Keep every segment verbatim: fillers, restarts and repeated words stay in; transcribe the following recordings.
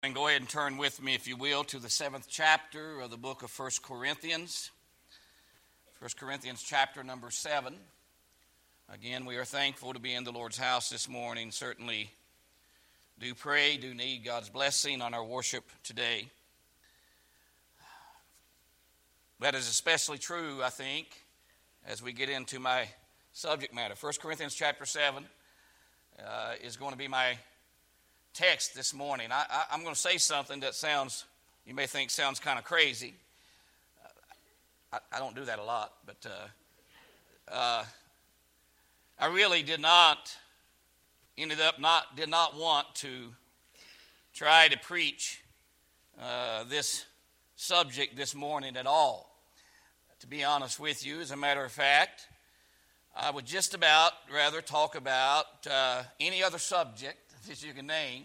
And go ahead and turn with me, if you will, to the seventh chapter of the book of First Corinthians. First Corinthians chapter number seven. Again, we are thankful to be in the Lord's house this morning. Certainly do pray, do need God's blessing on our worship today. That is especially true, I think, as we get into my subject matter. First Corinthians chapter seven uh, is going to be my text this morning. I, I, I'm going to say something that sounds, you may think sounds kind of crazy. Uh, I, I don't do that a lot, but uh, uh, I really did not, ended up not, did not want to try to preach uh, this subject this morning at all. To be honest with you, as a matter of fact, I would just about rather talk about uh, any other subject that you can name,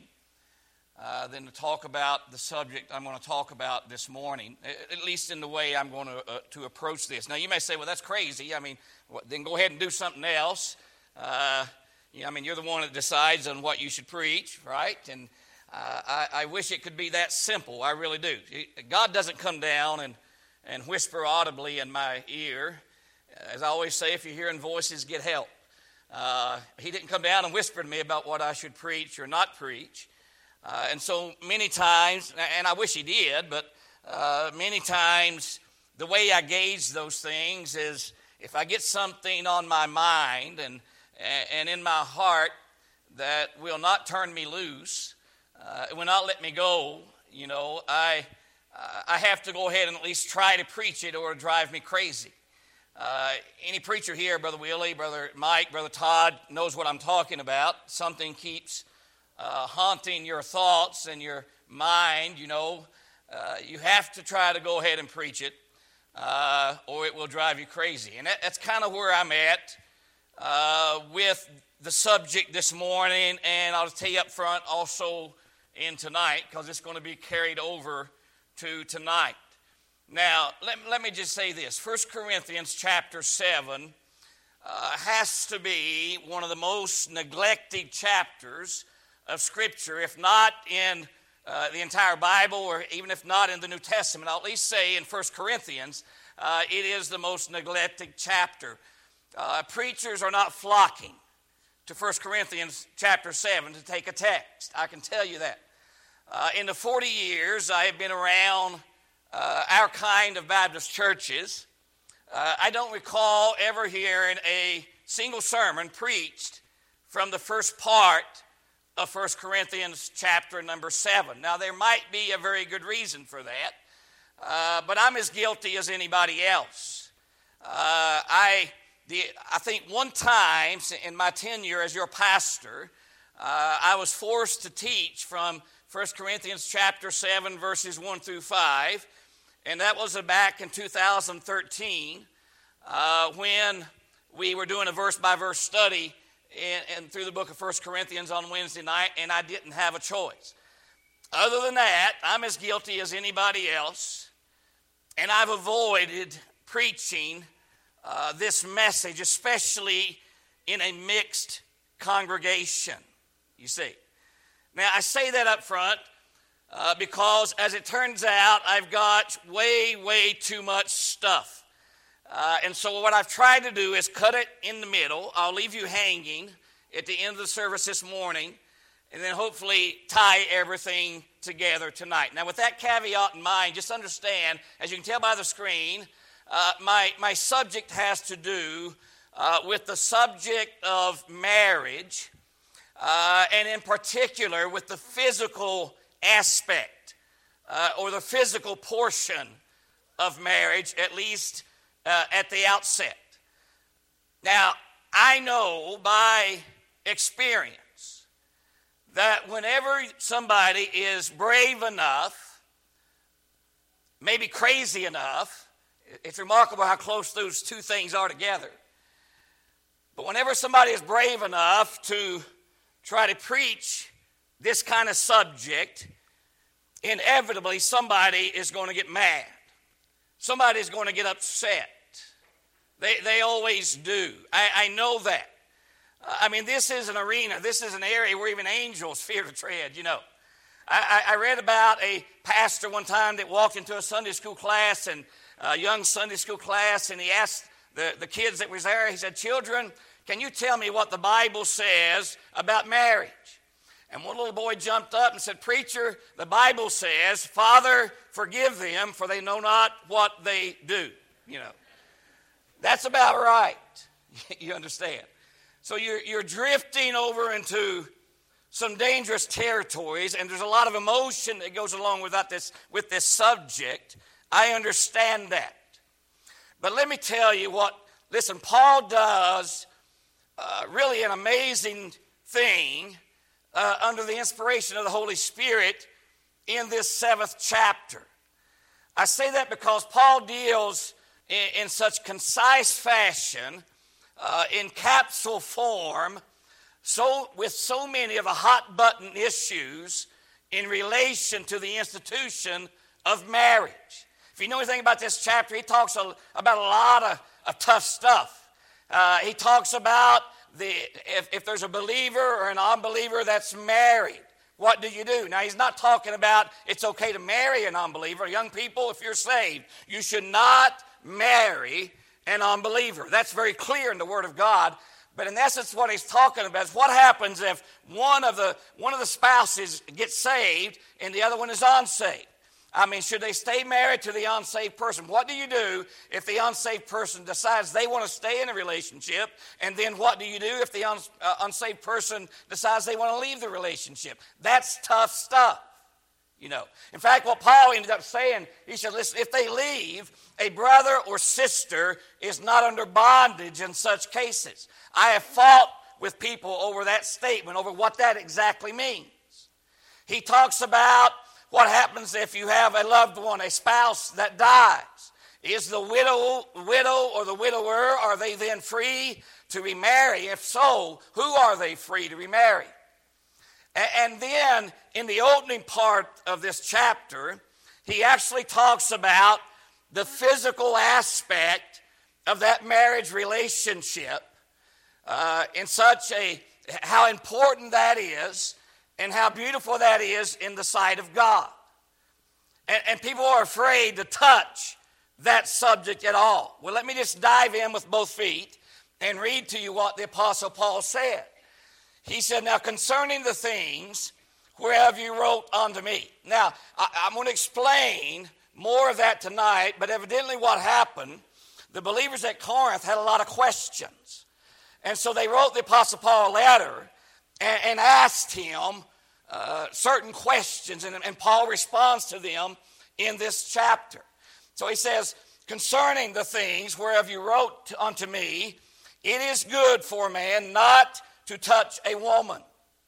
uh, than to talk about the subject I'm going to talk about this morning, at least in the way I'm going to uh, to approach this. Now, you may say, well, that's crazy. I mean, well, then go ahead and do something else. Uh, you know, I mean, you're the one that decides on what you should preach, right? And uh, I, I wish it could be that simple. I really do. God doesn't come down and, and whisper audibly in my ear. As I always say, if you're hearing voices, get help. Uh, he didn't come down and whisper to me about what I should preach or not preach. Uh, and so many times, and I wish he did, but uh, many times the way I gauge those things is if I get something on my mind and, and in my heart that will not turn me loose, uh, will not let me go, you know, I, uh, I have to go ahead and at least try to preach it or it'll drive me crazy. Uh, any preacher here, Brother Willie, Brother Mike, Brother Todd, knows what I'm talking about. Something keeps uh, haunting your thoughts and your mind, you know. Uh, you have to try to go ahead and preach it, uh, or it will drive you crazy. And that, that's kind of where I'm at uh, with the subject this morning, and I'll tell you up front also in tonight, because it's going to be carried over to tonight. Now, let, let me just say this. First Corinthians chapter seven uh, has to be one of the most neglected chapters of Scripture, if not in uh, the entire Bible, or even if not in the New Testament. I'll at least say in First Corinthians, uh, it is the most neglected chapter. Uh, preachers are not flocking to First Corinthians chapter seven to take a text. I can tell you that. Uh, in the forty years I have been around Uh, our kind of Baptist churches, uh, I don't recall ever hearing a single sermon preached from the first part of First Corinthians chapter number seven. Now, there might be a very good reason for that, uh, but I'm as guilty as anybody else. Uh, I, the, I think one time in my tenure as your pastor, uh, I was forced to teach from First Corinthians chapter seven, verses one through five, and that was back in two thousand thirteen uh, when we were doing a verse-by-verse study in, in, through the book of First Corinthians on Wednesday night, and I didn't have a choice. Other than that, I'm as guilty as anybody else, and I've avoided preaching uh, this message, especially in a mixed congregation, you see. Now, I say that up front uh, because, as it turns out, I've got way, way too much stuff. Uh, and so what I've tried to do is cut it in the middle. I'll leave you hanging at the end of the service this morning, and then hopefully tie everything together tonight. Now, with that caveat in mind, just understand, as you can tell by the screen, uh, my, my subject has to do uh, with the subject of marriage, Uh, and in particular with the physical aspect uh, or the physical portion of marriage, at least uh, at the outset. Now, I know by experience that whenever somebody is brave enough, maybe crazy enough, it's remarkable how close those two things are together. But whenever somebody is brave enough to try to preach this kind of subject, inevitably somebody is going to get mad. Somebody is going to get upset. They, they always do. I, I know that. Uh, I mean, this is an arena. This is an area where even angels fear to tread, you know. I, I read about a pastor one time that walked into a Sunday school class, and a young Sunday school class, and he asked the, the kids that was there, he said, "Children, can you tell me what the Bible says about marriage?" And one little boy jumped up and said, "Preacher, the Bible says, 'Father, forgive them, for they know not what they do.'" You know, that's about right. You understand? So you're, you're drifting over into some dangerous territories, and there's a lot of emotion that goes along with that, this, with this subject. I understand that. But let me tell you what, listen, Paul does uh, really an amazing thing uh, under the inspiration of the Holy Spirit in this seventh chapter. I say that because Paul deals in, in such concise fashion, uh, in capsule form, So, with so many of the hot button issues in relation to the institution of marriage. If you know anything about this chapter, he talks a, about a lot of, of tough stuff. Uh, he talks about the if, if there's a believer or an unbeliever that's married, what do you do? Now, he's not talking about it's okay to marry an unbeliever. Young people, if you're saved, you should not marry an unbeliever. That's very clear in the Word of God. But in essence, what he's talking about is what happens if one of the one of the spouses gets saved and the other one is unsaved. I mean, should they stay married to the unsaved person? What do you do if the unsaved person decides they want to stay in a relationship? And then what do you do if the uns, uh, unsaved person decides they want to leave the relationship? That's tough stuff. You know, in fact, what Paul ended up saying, he said, listen, if they leave, a brother or sister is not under bondage in such cases. I have fought with people over that statement, over what that exactly means. He talks about what happens if you have a loved one, a spouse that dies. Is the widow, widow or the widower, are they then free to remarry? If so, who are they free to remarry? And then in the opening part of this chapter, he actually talks about the physical aspect of that marriage relationship uh, in such a, how important that is and how beautiful that is in the sight of God. And, and people are afraid to touch that subject at all. Well, let me just dive in with both feet and read to you what the Apostle Paul said. He said, "Now concerning the things whereof you wrote unto me." Now, I, I'm going to explain more of that tonight, but evidently what happened, the believers at Corinth had a lot of questions. And so they wrote the Apostle Paul a letter and, and asked him uh, certain questions, and, and Paul responds to them in this chapter. So he says, "Concerning the things whereof you wrote unto me, it is good for a man not to touch a woman."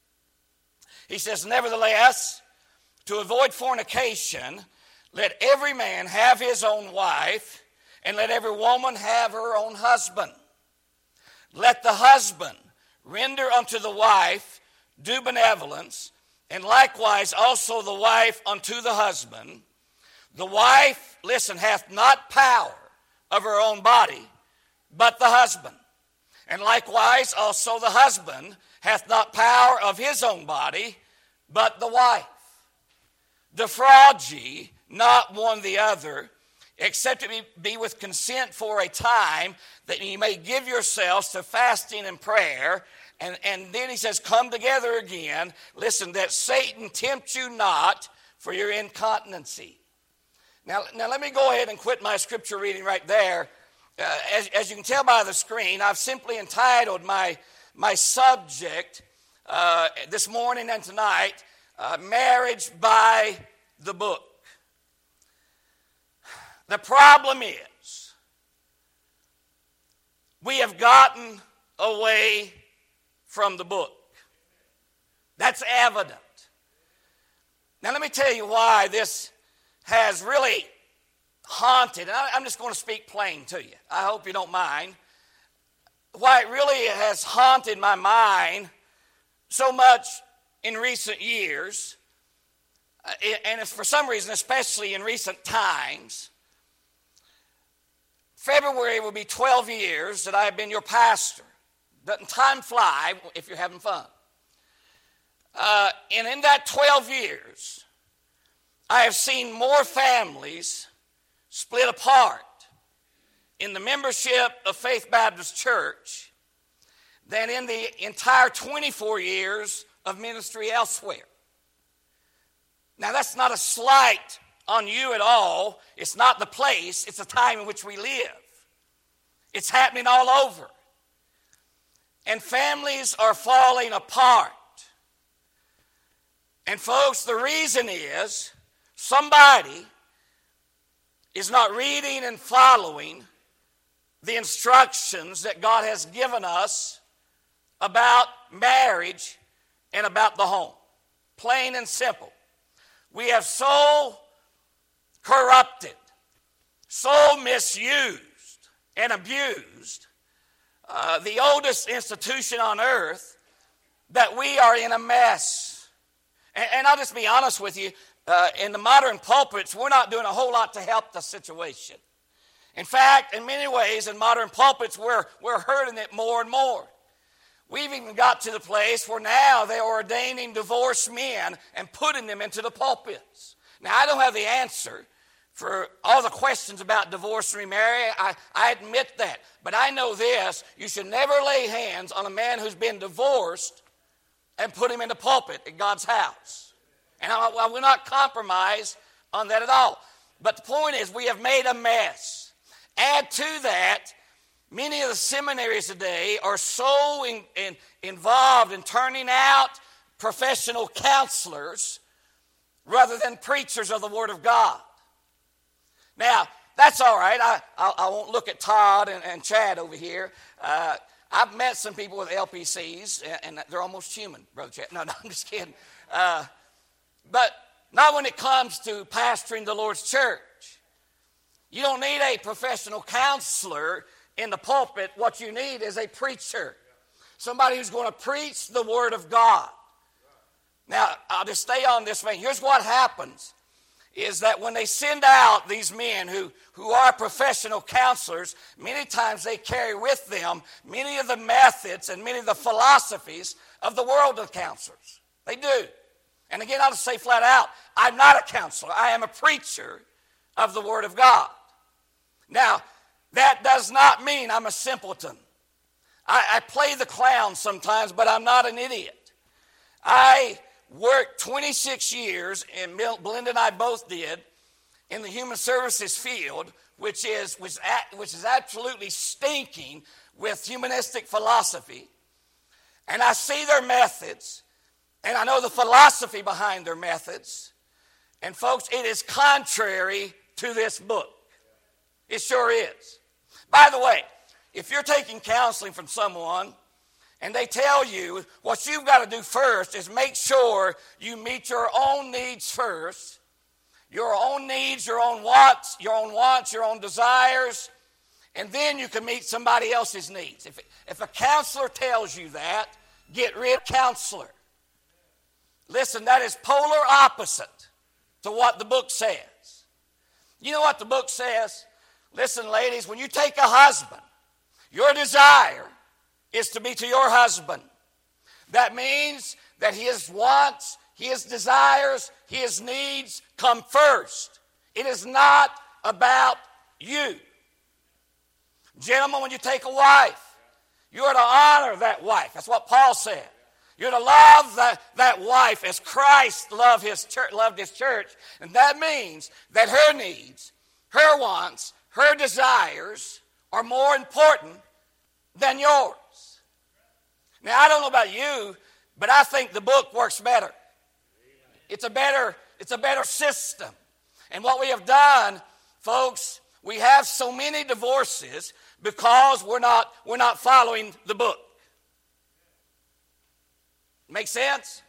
He says, "Nevertheless, to avoid fornication, let every man have his own wife, and let every woman have her own husband. Let the husband render unto the wife due benevolence, and likewise also the wife unto the husband. The wife, listen, hath not power of her own body, but the husband. And likewise also the husband hath not power of his own body, but the wife. Defraud ye not one the other, except it be with consent for a time, that ye may give yourselves to fasting and prayer." And, and then he says, "Come together again. Listen, that Satan tempt you not for your incontinency." Now, now let me go ahead and quit my scripture reading right there. Uh, as, as you can tell by the screen, I've simply entitled my, my subject uh, this morning and tonight, uh, Marriage by the Book. The problem is, we have gotten away from the book. That's evident. Now let me tell you why this has really haunted, and I'm just going to speak plain to you. I hope you don't mind. Why it really has haunted my mind so much in recent years, and for some reason, especially in recent times. February will be twelve years that I have been your pastor. Doesn't time fly if you're having fun? Uh, and in that twelve years, I have seen more families split apart in the membership of Faith Baptist Church than in the entire twenty-four years of ministry elsewhere. Now, that's not a slight on you at all. It's not the place. It's the time in which we live. It's happening all over. And families are falling apart. And folks, the reason is somebody is not reading and following the instructions that God has given us about marriage and about the home. Plain and simple. We have so corrupted, so misused and abused uh, the oldest institution on earth that we are in a mess. And, and I'll just be honest with you, uh, in the modern pulpits, we're not doing a whole lot to help the situation. In fact, in many ways, in modern pulpits, we're, we're hurting it more and more. We've even got to the place where now they're ordaining divorced men and putting them into the pulpits. Now, I don't have the answer for all the questions about divorce and remarry. I, I admit that. But I know this, you should never lay hands on a man who's been divorced and put him in the pulpit at God's house. And I, I will not compromise on that at all. But the point is, we have made a mess. Add to that, many of the seminaries today are so in, in, involved in turning out professional counselors rather than preachers of the Word of God. Now, that's all right. I, I, I won't look at Todd and, and Chad over here. Uh, I've met some people with L P Cs, and, and they're almost human, Brother Chad. No, no, I'm just kidding. Uh, but not when it comes to pastoring the Lord's church. You don't need a professional counselor in the pulpit. What you need is a preacher. Somebody who's going to preach the Word of God. Now, I'll just stay on this vein. Here's what happens, is that when they send out these men who, who are professional counselors, many times they carry with them many of the methods and many of the philosophies of the world of counselors. They do. And again, I'll just say flat out, I'm not a counselor. I am a preacher of the Word of God. Now, that does not mean I'm a simpleton. I, I play the clown sometimes, but I'm not an idiot. I worked twenty-six years, and Belinda and I both did, in the human services field, which is, which, which is absolutely stinking with humanistic philosophy. And I see their methods, and I know the philosophy behind their methods. And folks, it is contrary to this book. It sure is. By the way, if you're taking counseling from someone and they tell you what you've got to do first is make sure you meet your own needs first, your own needs, your own wants, your own wants, your own desires, and then you can meet somebody else's needs. If, if a counselor tells you that, get rid of counselor. Listen, that is polar opposite to what the book says. You know what the book says? Listen, ladies, when you take a husband, your desire is to be to your husband. That means that his wants, his desires, his needs come first. It is not about you. Gentlemen, when you take a wife, you are to honor that wife. That's what Paul said. You're to love that, that wife as Christ loved his church, loved his church. And that means that her needs, her wants, her desires are more important than yours. Now, I don't know about you, but I think the book works better. It's a better, it's a better system. And what we have done, folks, we have so many divorces because we're not, we're not following the book. Make sense?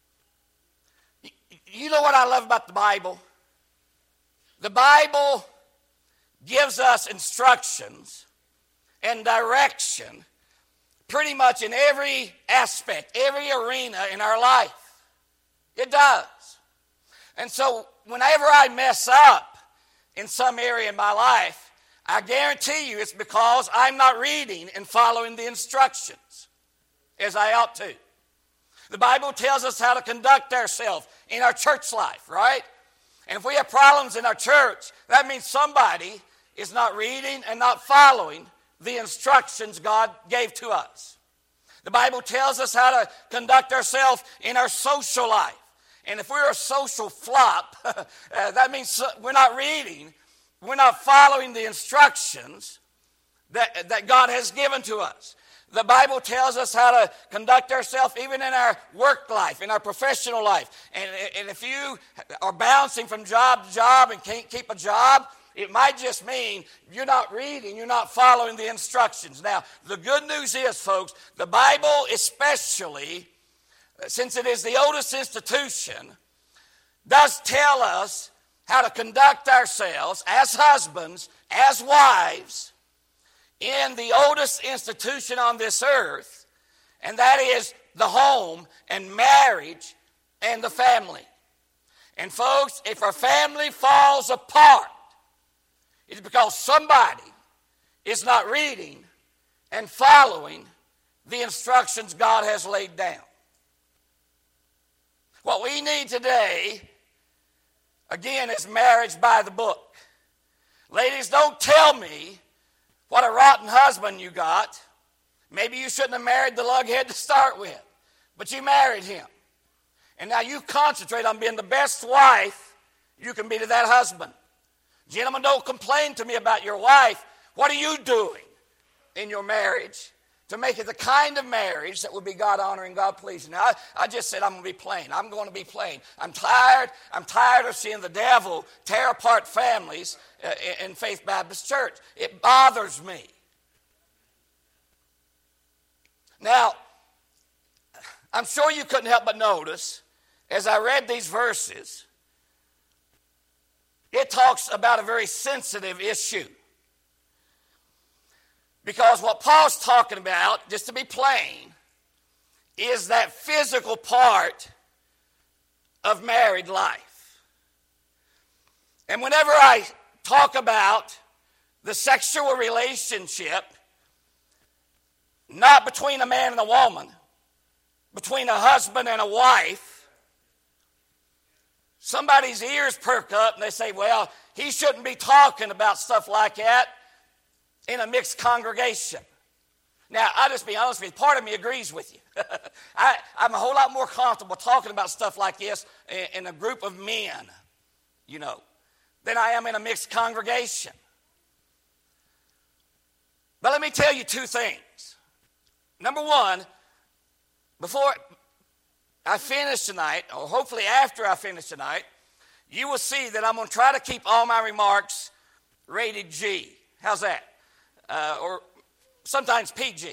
You know what I love about the Bible? The Bible gives us instructions and direction pretty much in every aspect, every arena in our life. It does. And so whenever I mess up in some area in my life, I guarantee you it's because I'm not reading and following the instructions as I ought to. The Bible tells us how to conduct ourselves in our church life, right? And if we have problems in our church, that means somebody is not reading and not following the instructions God gave to us. The Bible tells us how to conduct ourselves in our social life. And if we're a social flop, uh, that means we're not reading, we're not following the instructions that, that God has given to us. The Bible tells us how to conduct ourselves even in our work life, in our professional life. And, and if you are bouncing from job to job and can't keep a job, it might just mean you're not reading, you're not following the instructions. Now, the good news is, folks, the Bible especially, since it is the oldest institution, does tell us how to conduct ourselves as husbands, as wives, in the oldest institution on this earth, and that is the home and marriage and the family. And folks, if our family falls apart, it's because somebody is not reading and following the instructions God has laid down. What we need today, again, is marriage by the book. Ladies, don't tell me what a rotten husband you got. Maybe you shouldn't have married the lughead to start with, but you married him. And now you concentrate on being the best wife you can be to that husband. Gentlemen, don't complain to me about your wife. What are you doing in your marriage to make it the kind of marriage that would be God-honoring, God-pleasing? Now, I, I just said I'm going to be plain. I'm going to be plain. I'm tired. I'm tired of seeing the devil tear apart families uh, in Faith Baptist Church. It bothers me. Now, I'm sure you couldn't help but notice, as I read these verses, it talks about a very sensitive issue. Because what Paul's talking about, just to be plain, is that physical part of married life. And whenever I talk about the sexual relationship, not between a man and a woman, between a husband and a wife, somebody's ears perk up and they say, well, he shouldn't be talking about stuff like that in a mixed congregation. Now, I'll just be honest with you, part of me agrees with you. I, I'm a whole lot more comfortable talking about stuff like this in, in a group of men, you know, than I am in a mixed congregation. But let me tell you two things. Number one, before I finish tonight, or hopefully after I finish tonight, you will see that I'm going to try to keep all my remarks rated G. How's that? Uh, or sometimes P G.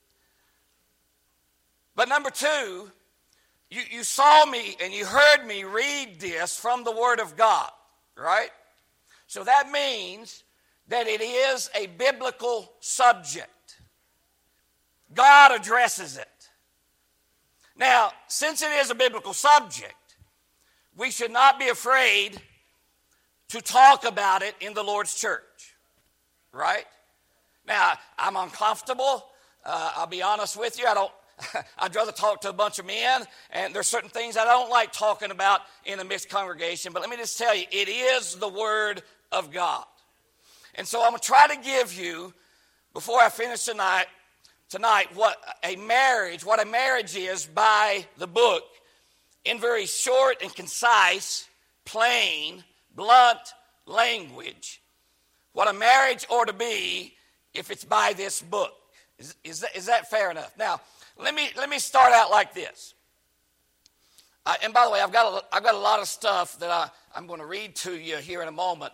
But number two, you, you saw me and you heard me read this from the Word of God, right? So that means that it is a biblical subject. God addresses it. Now, since it is a biblical subject, we should not be afraid to talk about it in the Lord's church, right? Now, I'm uncomfortable. Uh, I'll be honest with you. I don't. I'd rather talk to a bunch of men, and there's certain things I don't like talking about in a mixed congregation. But let me just tell you, it is the Word of God. And so I'm going to try to give you, before I finish tonight, tonight what a marriage, what a marriage is by the book, in very short and concise, plain, blunt language, what a marriage ought to be if it's by this book. Is, is, that, is that fair enough? Now, let me let me start out like this. Uh, and by the way, I've got a, I've got a lot of stuff that I, I'm going to read to you here in a moment.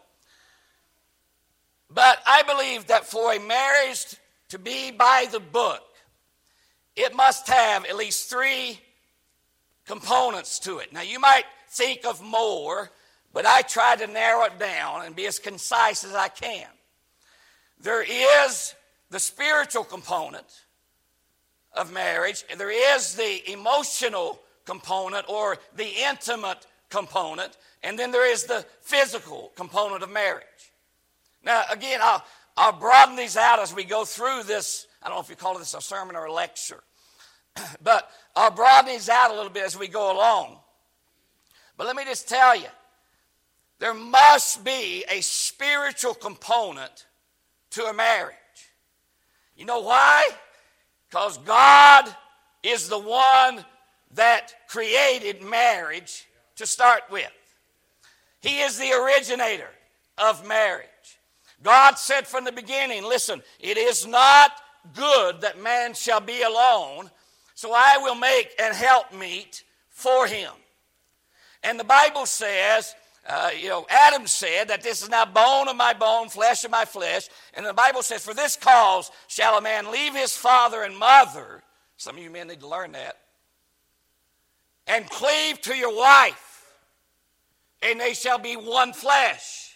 But I believe that for a marriage to be by the book, it must have at least three components to it. Now, you might think of more, but I try to narrow it down and be as concise as I can. There is the spiritual component of marriage. There is the emotional component or the intimate component. And then there is the physical component of marriage. Now, again, I'll, I'll broaden these out as we go through this. I don't know if you call this a sermon or a lecture. But I'll broaden these out a little bit as we go along. But let me just tell you, there must be a spiritual component to a marriage. You know why? Because God is the one that created marriage to start with. He is the originator of marriage. God said from the beginning, listen, it is not good that man shall be alone, so I will make an helpmeet for him. And the Bible says, uh, you know, Adam said that this is now bone of my bone, flesh of my flesh. And the Bible says, for this cause shall a man leave his father and mother. Some of you men need to learn that. And cleave to your wife, and they shall be one flesh.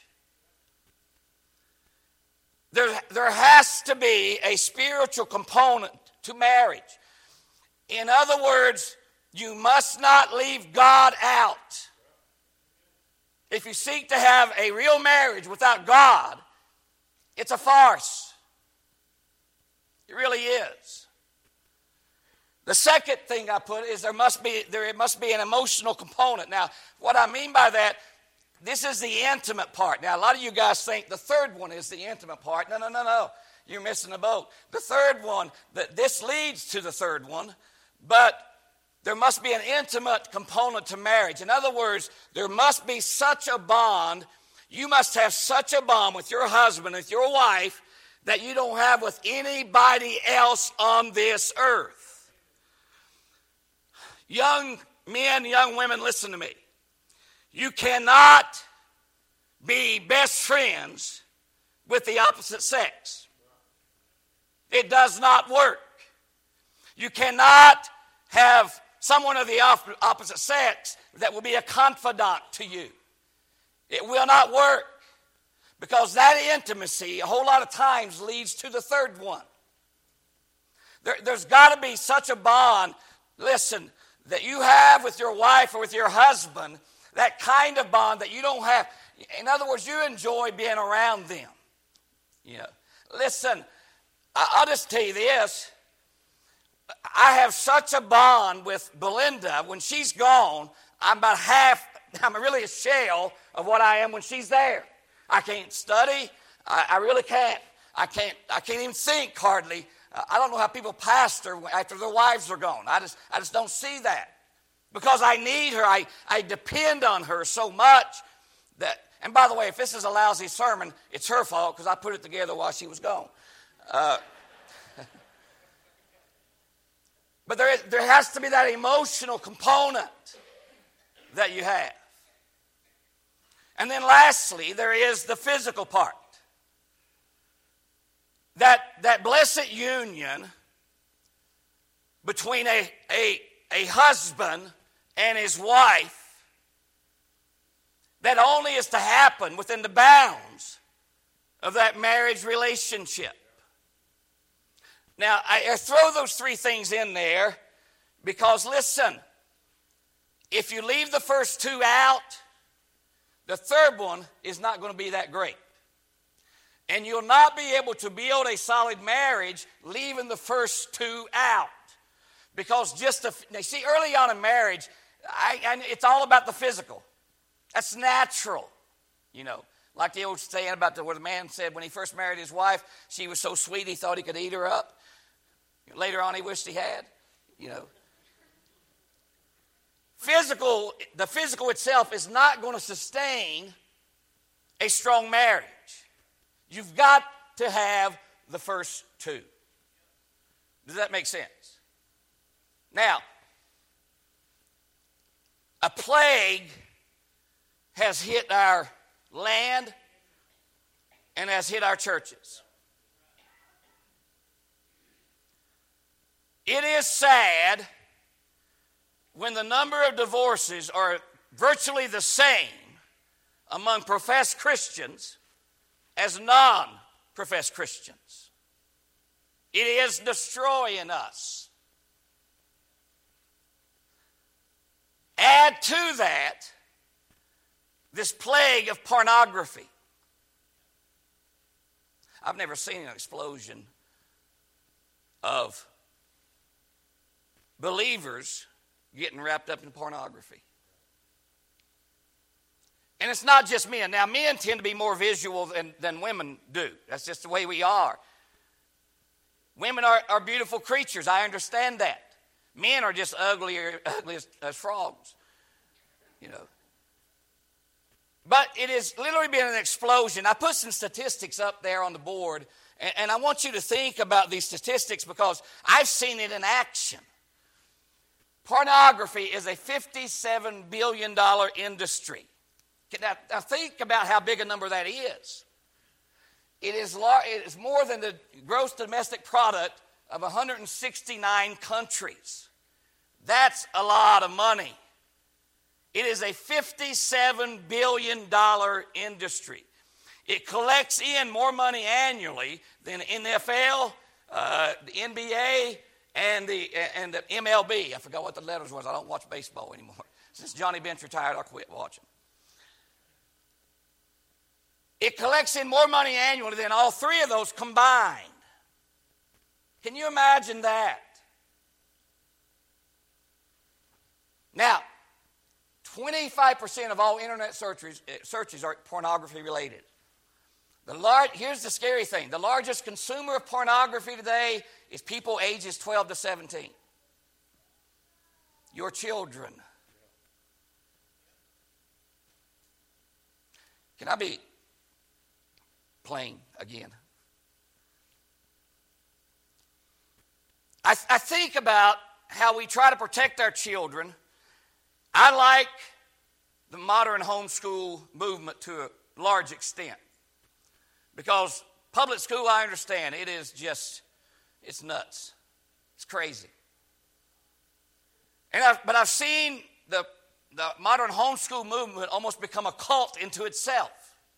There, there has to be a spiritual component to marriage. In other words, you must not leave God out. If you seek to have a real marriage without God, it's a farce. It really is. The second thing I put is there must be there must be an emotional component. Now, what I mean by that, this is the intimate part. Now, a lot of you guys think the third one is the intimate part. No, no, no, no. You're missing the boat. The third one, that this leads to the third one, but there must be an intimate component to marriage. In other words, there must be such a bond. You must have such a bond with your husband, with your wife, that you don't have with anybody else on this earth. Young men, young women, listen to me. You cannot be best friends with the opposite sex. It does not work. You cannot have someone of the opposite sex that will be a confidant to you. It will not work, because that intimacy a whole lot of times leads to the third one. There, there's got to be such a bond, listen, that you have with your wife or with your husband, that kind of bond that you don't have. In other words, you enjoy being around them. You know, listen, I'll just tell you this. I have such a bond with Belinda. When she's gone, I'm about half, I'm really a shell of what I am when she's there. I can't study. I, I really can't. I can't, I can't even think hardly. Uh, I don't know how people pastor after their wives are gone. I just, I just don't see that. Because I need her. I, I depend on her so much that, and by the way, if this is a lousy sermon, it's her fault, because I put it together while she was gone. Uh, but there, is, there has to be that emotional component that you have. And then lastly, there is the physical part. That, that blessed union between a, a, a husband and his wife that only is to happen within the bounds of that marriage relationship. Now, I, I throw those three things in there because, listen, if you leave the first two out, the third one is not going to be that great. And you'll not be able to build a solid marriage leaving the first two out. Because just, the, now see, early on in marriage, I, I, it's all about the physical. That's natural, you know. Like the old saying about the, where the man said when he first married his wife, she was so sweet he thought he could eat her up. Later on he wished he had, you know. Physical, the physical itself is not going to sustain a strong marriage. You've got to have the first two. Does that make sense? Now, a plague has hit our land and has hit our churches. It is sad when the number of divorces are virtually the same among professed Christians as non-professed Christians. It is destroying us. Add to that this plague of pornography. I've never seen an explosion of believers getting wrapped up in pornography. And it's not just men. Now, men tend to be more visual than, than women do. That's just the way we are. Women are, are beautiful creatures. I understand that. Men are just uglier, ugly as, as frogs. You know. But it has literally been an explosion. I put some statistics up there on the board, and, and I want you to think about these statistics because I've seen it in action. Pornography is a fifty-seven billion dollars industry. Now, now think about how big a number that is. It is, lar- it is more than the gross domestic product of one hundred sixty-nine countries. That's a lot of money. It is a fifty-seven billion dollars industry. It collects in more money annually than the N F L, uh, the N B A, and the, and the M L B. I forgot what the letters was. I don't watch baseball anymore. Since Johnny Bench retired, I quit watching. It collects in more money annually than all three of those combined. Can you imagine that? Now, twenty-five percent of all internet searches, searches are pornography related. The large, here's the scary thing. The largest consumer of pornography today is people ages twelve to seventeen. Your children. Can I be plain again? I, I think about how we try to protect our children. I like the modern homeschool movement to a large extent because public school, I understand, it is just, it's nuts. It's crazy. And I've, but I've seen the, the modern homeschool movement almost become a cult into itself.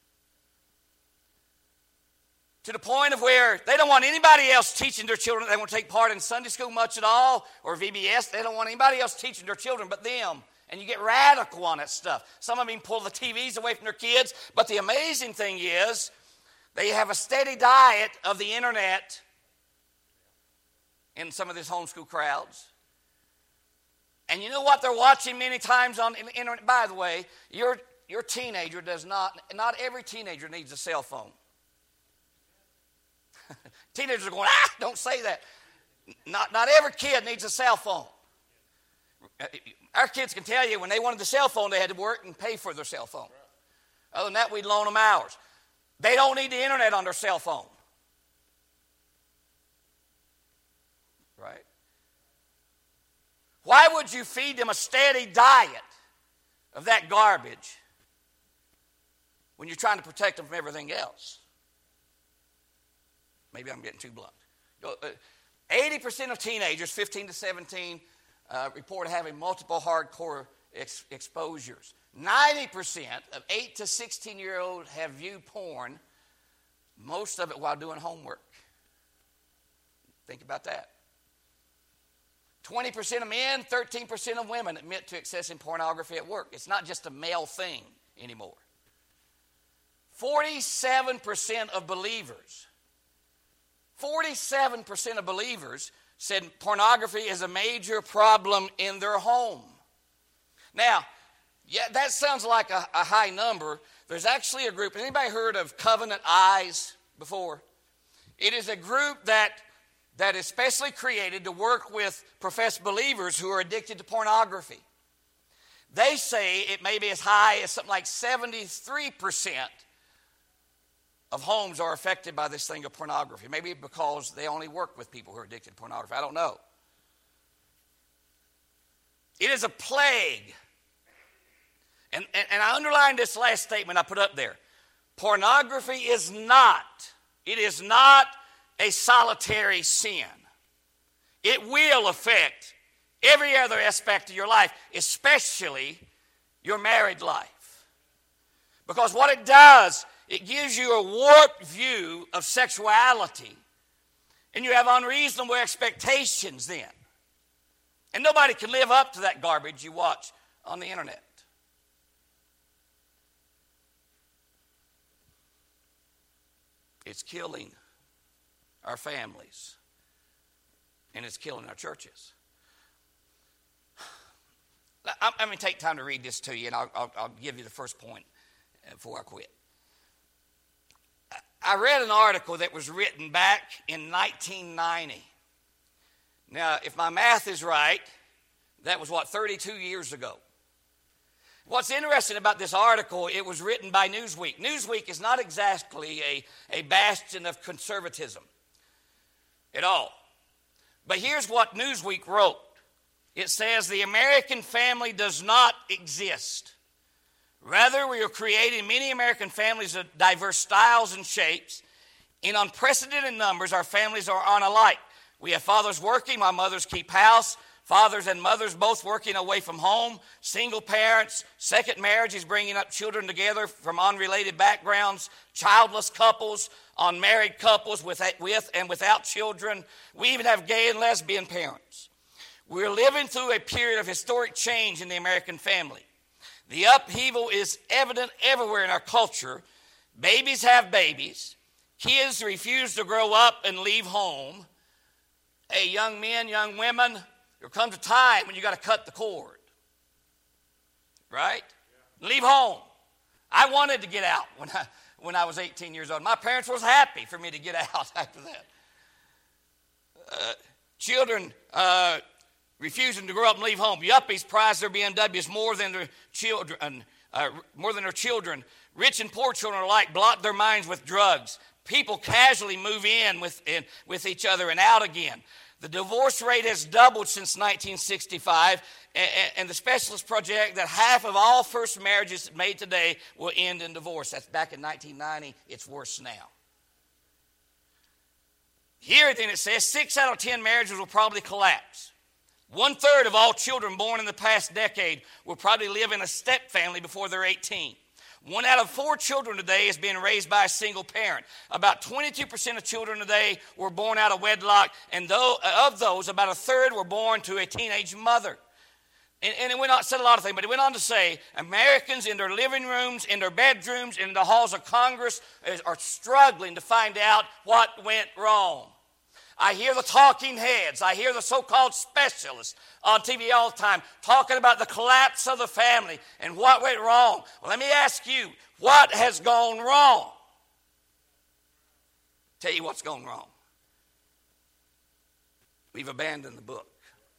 To the point of where they don't want anybody else teaching their children. They won't take part in Sunday school much at all or V B S. They don't want anybody else teaching their children but them. And you get radical on that stuff. Some of them even pull the T Vs away from their kids. But the amazing thing is they have a steady diet of the internet in some of these homeschool crowds. And you know what they're watching many times on the internet? By the way, your, your teenager does not, not every teenager needs a cell phone. Teenagers are going, ah, don't say that. Not, not every kid needs a cell phone. Our kids can tell you when they wanted the cell phone, they had to work and pay for their cell phone. Other than that, we'd loan them ours. They don't need the internet on their cell phone. Right? Why would you feed them a steady diet of that garbage when you're trying to protect them from everything else? Maybe I'm getting too blunt. eighty percent of teenagers, fifteen to seventeen, uh, report having multiple hardcore ex- exposures. ninety percent of eight to sixteen-year-olds have viewed porn, most of it while doing homework. Think about that. twenty percent of men, thirteen percent of women admit to accessing pornography at work. It's not just a male thing anymore. forty-seven percent of believers forty-seven percent of believers said pornography is a major problem in their home. Now, yeah, that sounds like a, a high number. There's actually a group. Anybody heard of Covenant Eyes before? It is a group that, that is specially created to work with professed believers who are addicted to pornography. They say it may be as high as something like seventy-three percent of homes are affected by this thing of pornography. Maybe because they only work with people who are addicted to pornography. I don't know. It is a plague. And, and, and I underlined this last statement I put up there. Pornography is not, it is not a solitary sin. It will affect every other aspect of your life, especially your married life. Because what it does, it gives you a warped view of sexuality. And you have unreasonable expectations then. And nobody can live up to that garbage you watch on the internet. It's killing our families. And it's killing our churches. I'm going to take time to read this to you, and I'll, I'll, I'll give you the first point before I quit. I read an article that was written back in nineteen ninety. Now, if my math is right, that was, what, thirty-two years ago. What's interesting about this article, it was written by Newsweek. Newsweek is not exactly a, a bastion of conservatism at all. But here's what Newsweek wrote. It says, the American family does not exist. Rather, we are creating many American families of diverse styles and shapes. In unprecedented numbers, our families are unlike. We have fathers working while mothers keep house. Fathers and mothers both working away from home. Single parents. Second marriages bringing up children together from unrelated backgrounds. Childless couples. Unmarried couples with, with and without children. We even have gay and lesbian parents. We're living through a period of historic change in the American family. The upheaval is evident everywhere in our culture. Babies have babies. Kids refuse to grow up and leave home. Hey, young men, young women, there comes a time when you got to cut the cord. Right? Yeah. Leave home. I wanted to get out when I, when I was eighteen years old. My parents was happy for me to get out after that. Uh, children uh, refusing to grow up and leave home. Yuppies prize their B M Ws more than their children. Uh, more than their children. Rich and poor children alike block their minds with drugs. People casually move in with, in, with each other and out again. The divorce rate has doubled since nineteen sixty-five, and, and the specialists project that half of all first marriages made today will end in divorce. That's back in nineteen ninety. It's worse now. Here then it says six out of ten marriages will probably collapse. One third of all children born in the past decade will probably live in a step family before they're eighteen. One out of four children today is being raised by a single parent. About twenty-two percent of children today were born out of wedlock, and though, of those, about a third were born to a teenage mother. And, and it went on, said a lot of things, but it went on to say Americans in their living rooms, in their bedrooms, in the halls of Congress are struggling to find out what went wrong. I hear the talking heads. I hear the so-called specialists on T V all the time talking about the collapse of the family and what went wrong. Well, let me ask you, what has gone wrong? Tell you what's gone wrong. We've abandoned the book.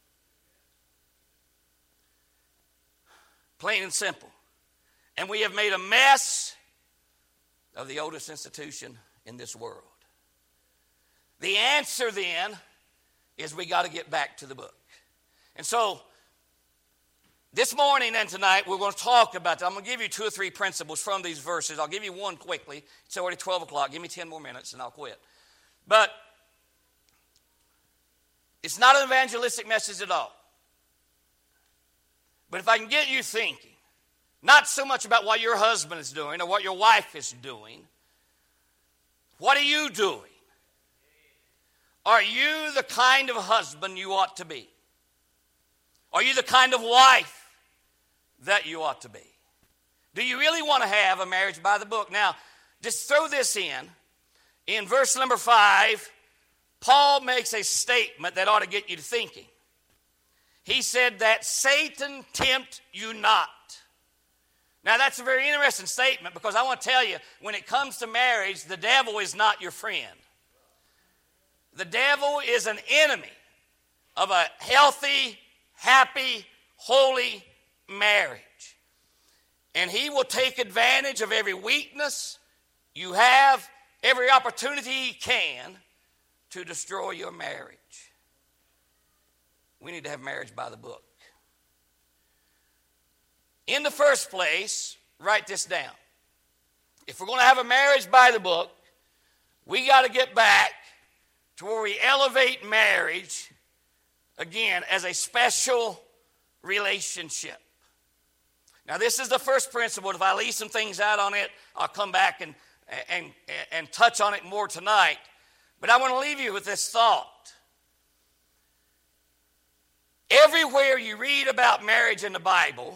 Plain and simple. And we have made a mess of the oldest institution in this world. The answer then is we got to get back to the book. And so this morning and tonight we're going to talk about that. I'm going to give you two or three principles from these verses. I'll give you one quickly. It's already twelve o'clock. Give me ten more minutes and I'll quit. But it's not an evangelistic message at all. But if I can get you thinking, not so much about what your husband is doing or what your wife is doing, what are you doing? Are you the kind of husband you ought to be? Are you the kind of wife that you ought to be? Do you really want to have a marriage by the book? Now, just throw this in. In verse number five, Paul makes a statement that ought to get you to thinking. He said that Satan tempt you not. Now, that's a very interesting statement because I want to tell you, when it comes to marriage, the devil is not your friend. The devil is an enemy of a healthy, happy, holy marriage. And he will take advantage of every weakness you have, every opportunity he can to destroy your marriage. We need to have marriage by the book. In the first place, write this down. If we're going to have a marriage by the book, we got to get back to where we elevate marriage, again, as a special relationship. Now, this is the first principle. If I leave some things out on it, I'll come back and, and, and touch on it more tonight. But I want to leave you with this thought. Everywhere you read about marriage in the Bible,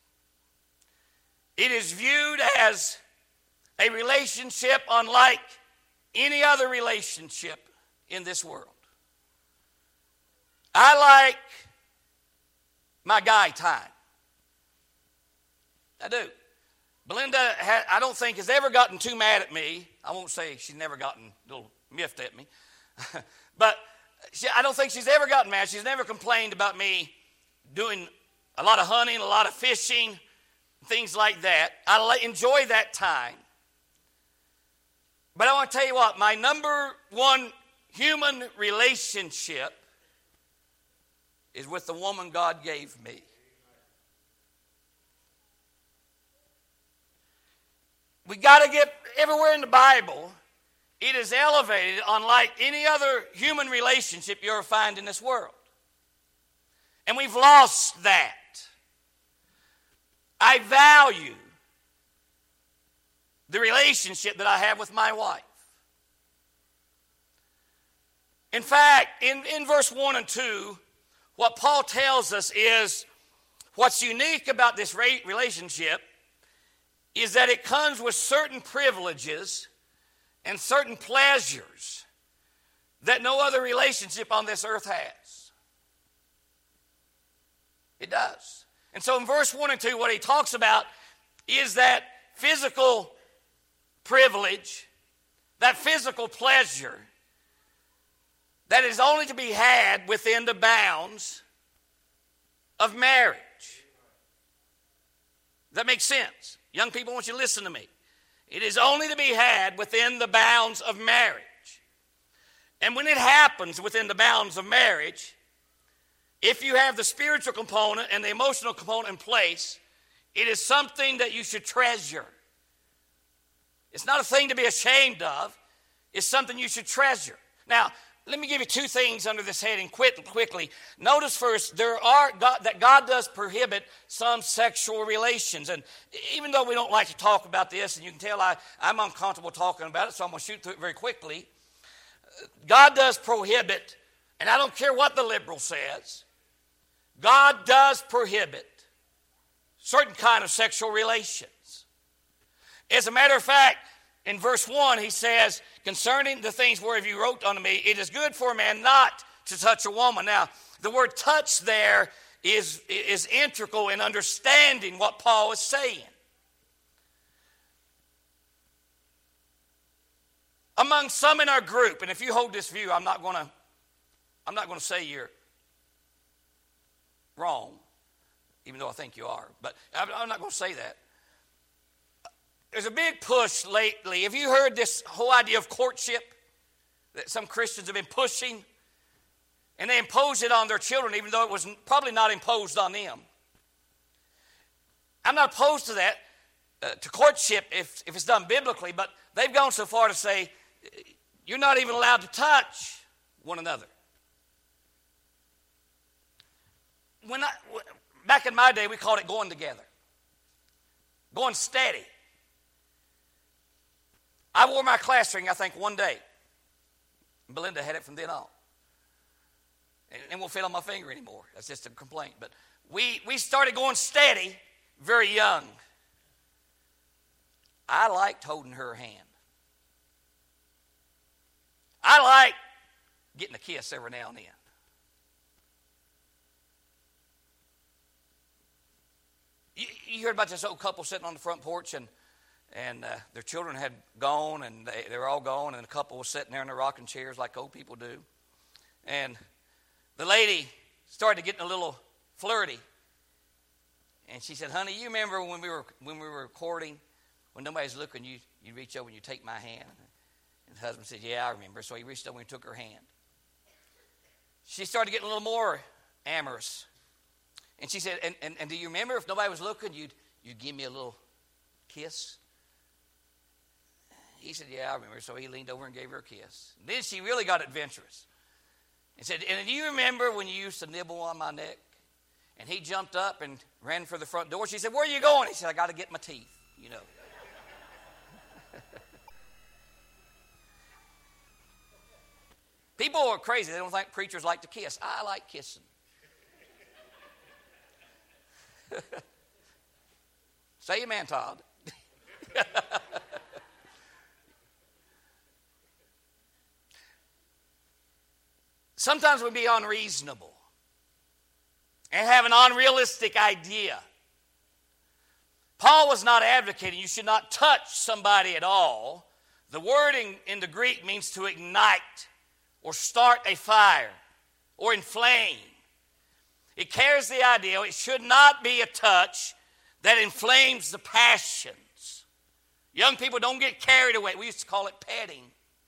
it is viewed as a relationship unlike any other relationship in this world. I like my guy time. I do. Belinda, ha- I don't think, has ever gotten too mad at me. I won't say she's never gotten a little miffed at me. But she, I don't think she's ever gotten mad. She's never complained about me doing a lot of hunting, a lot of fishing, things like that. I enjoy that time. But I want to tell you what, my number one human relationship is with the woman God gave me. We got to get everywhere in the Bible, it is elevated unlike any other human relationship you ever find in this world. And we've lost that. I value the relationship that I have with my wife. In fact, in, in verse one and two, what Paul tells us is what's unique about this relationship is that it comes with certain privileges and certain pleasures that no other relationship on this earth has. It does. And so in verse one and two, what he talks about is that physical privilege, that physical pleasure that is only to be had within the bounds of marriage. Does that make sense? Young people, I want you to listen to me. It is only to be had within the bounds of marriage. And when it happens within the bounds of marriage, if you have the spiritual component and the emotional component in place, it is something that you should treasure. It's not a thing to be ashamed of. It's something you should treasure. Now, let me give you two things under this heading quickly. Notice first, there are God, that God does prohibit some sexual relations. And even though we don't like to talk about this, and you can tell I, I'm uncomfortable talking about it, so I'm going to shoot through it very quickly. God does prohibit, and I don't care what the liberal says, God does prohibit certain kind of sexual relations. As a matter of fact, in verse one, he says, concerning the things whereof you wrote unto me, it is good for a man not to touch a woman. Now, the word touch there is, is integral in understanding what Paul is saying. Among some in our group, and if you hold this view, I'm not going to I'm not going to say you're wrong, even though I think you are, but I'm not going to say that. There's a big push lately. Have you heard this whole idea of courtship that some Christians have been pushing? And they impose it on their children, even though it was probably not imposed on them. I'm not opposed to that, uh, to courtship if, if it's done biblically, but they've gone so far to say you're not even allowed to touch one another. When I, back in my day, we called it going together, going steady. I wore my class ring, I think, one day. Belinda had it from then on. And it won't fit on my finger anymore. That's just a complaint. But we, we started going steady very young. I liked holding her hand. I liked getting a kiss every now and then. You, you heard about this old couple sitting on the front porch and And uh, their children had gone, and they, they were all gone, and the couple was sitting there in their rocking chairs like old people do. And the lady started getting a little flirty. And she said, honey, you remember when we were when we were courting, when nobody's looking, you, you reach over and you take my hand? And the husband said, yeah, I remember. So he reached over and took her hand. She started getting a little more amorous. And she said, and, and, and do you remember if nobody was looking, you'd, you'd give me a little kiss? He said, yeah, I remember. So he leaned over and gave her a kiss. And then she really got adventurous. He said, and do you remember when you used to nibble on my neck? And he jumped up and ran for the front door. She said, where are you going? He said, I got to get my teeth, you know. People are crazy. They don't think preachers like to kiss. I like kissing. Say amen, Todd. Sometimes we be unreasonable and have an unrealistic idea. Paul was not advocating you should not touch somebody at all. The word in, in the Greek means to ignite or start a fire or inflame. It carries the idea it should not be a touch that inflames the passions. Young people, don't get carried away. We used to call it petting.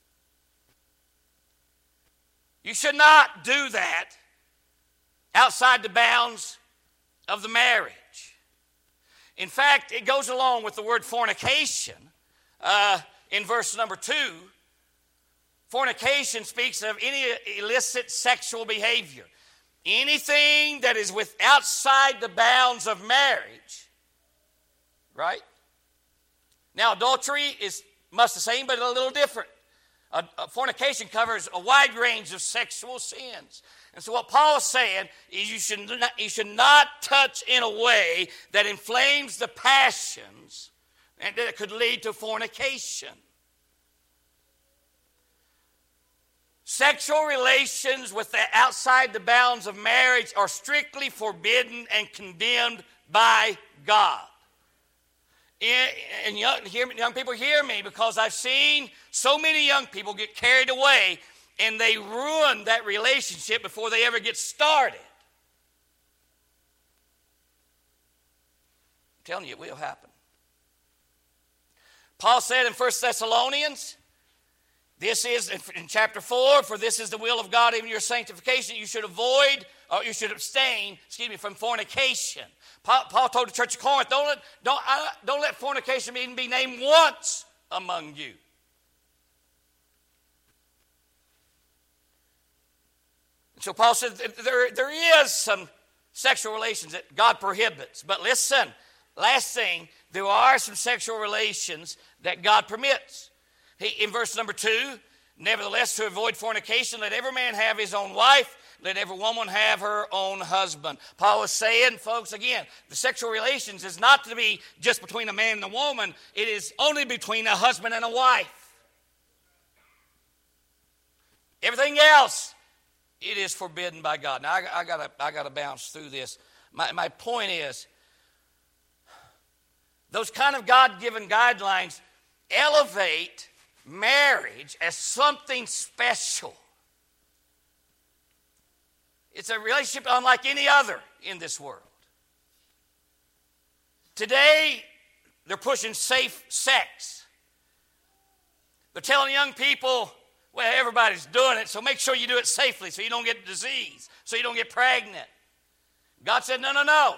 You should not do that outside the bounds of the marriage. In fact, it goes along with the word fornication. Uh, in verse number two, fornication speaks of any illicit sexual behavior. Anything that is with outside the bounds of marriage. Right? Now, adultery is much the same, but a little different. A, a fornication covers a wide range of sexual sins. And so what Paul is saying is you should not, you should not touch in a way that inflames the passions and that could lead to fornication. Sexual relations with the outside the bounds of marriage are strictly forbidden and condemned by God. And young, young people hear me because I've seen so many young people get carried away and they ruin that relationship before they ever get started. I'm telling you, it will happen. Paul said in First Thessalonians, this is in chapter four, for this is the will of God in your sanctification. You should avoid, or you should abstain, excuse me, from fornication. Paul, Paul told the church of Corinth, don't let, don't, don't let fornication even be named once among you. And so Paul said there, there is some sexual relations that God prohibits. But listen, last thing, there are some sexual relations that God permits. He, in verse number two, nevertheless, to avoid fornication, let every man have his own wife, let every woman have her own husband. Paul is saying, folks, again, the sexual relations is not to be just between a man and a woman. It is only between a husband and a wife. Everything else, it is forbidden by God. Now, I, I gotta, I gotta bounce through this. My, my point is, those kind of God-given guidelines elevate marriage as something special. It's a relationship unlike any other in this world. Today, they're pushing safe sex. They're telling young people, well, everybody's doing it, so make sure you do it safely so you don't get disease, so you don't get pregnant. God said, no, no, no.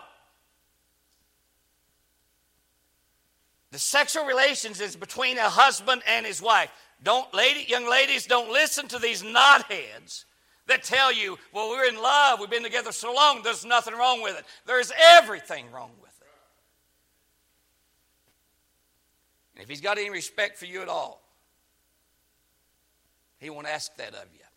The sexual relations is between a husband and his wife. Don't, lady, young ladies, don't listen to these knotheads that tell you, well, we're in love, we've been together so long, there's nothing wrong with it. There's everything wrong with it. And if he's got any respect for you at all, he won't ask that of you.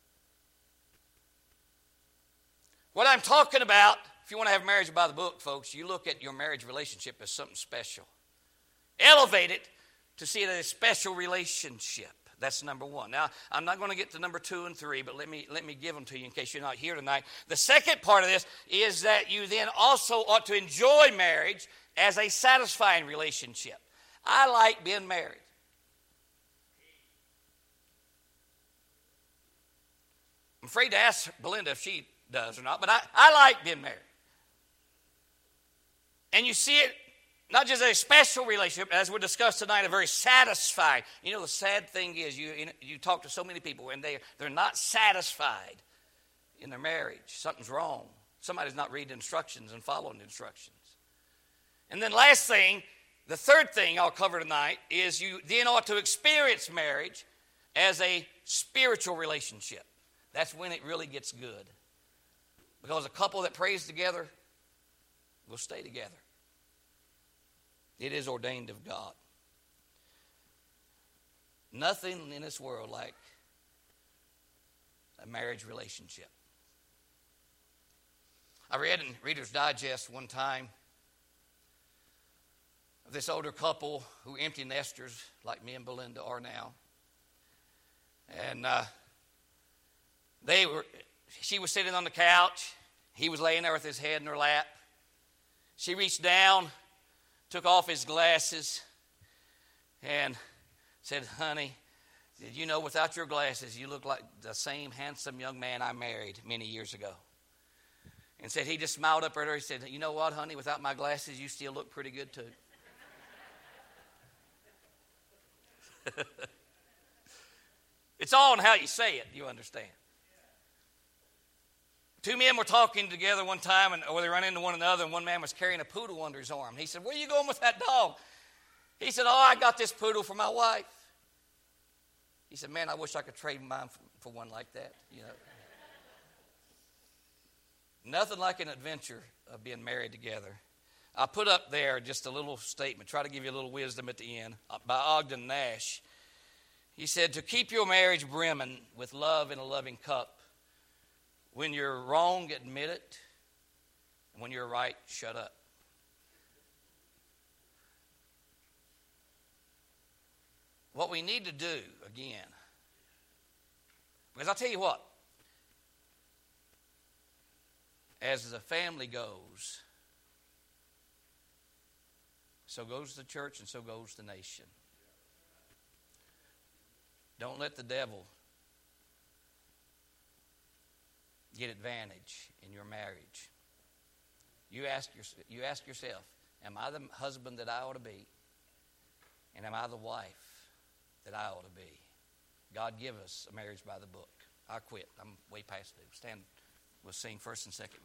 What I'm talking about, if you want to have marriage by the book, folks, you look at your marriage relationship as something special. Elevate it to see it as a special relationship. That's number one. Now, I'm not going to get to number two and three, but let me, let me give them to you in case you're not here tonight. The second part of this is that you then also ought to enjoy marriage as a satisfying relationship. I like being married. I'm afraid to ask Belinda if she does or not, but I, I like being married. And you see it not just a special relationship, as we discussed tonight, a very satisfied. You know, the sad thing is you you talk to so many people and they, they're not satisfied in their marriage. Something's wrong. Somebody's not reading instructions and following instructions. And then last thing, the third thing I'll cover tonight is you then ought to experience marriage as a spiritual relationship. That's when it really gets good. Because a couple that prays together will stay together. It is ordained of God. Nothing in this world like a marriage relationship. I read in Reader's Digest one time of this older couple who empty nesters like me and Belinda are now. And uh, they were, she was sitting on the couch. He was laying there with his head in her lap. She reached down, took off his glasses and said, honey, did you know without your glasses you look like the same handsome young man I married many years ago? And said he just smiled up at her. He said, you know what, honey, without my glasses you still look pretty good too. It's all in how you say it, you understand. Two men were talking together one time, and or they ran into one another, and one man was carrying a poodle under his arm. He said, where are you going with that dog? He said, oh, I got this poodle for my wife. He said, man, I wish I could trade mine for, for one like that. You know, nothing like an adventure of being married together. I put up there just a little statement, try to give you a little wisdom at the end, by Ogden Nash. He said, to keep your marriage brimming with love in a loving cup, when you're wrong, admit it. And when you're right, shut up. What we need to do, again, because I'll tell you what, as the family goes, so goes the church and so goes the nation. Don't let the devil get advantage in your marriage. You ask, your, you ask yourself, am I the husband that I ought to be? And am I the wife that I ought to be? God give us a marriage by the book. I quit. I'm way past due. Stand. We'll sing first and second.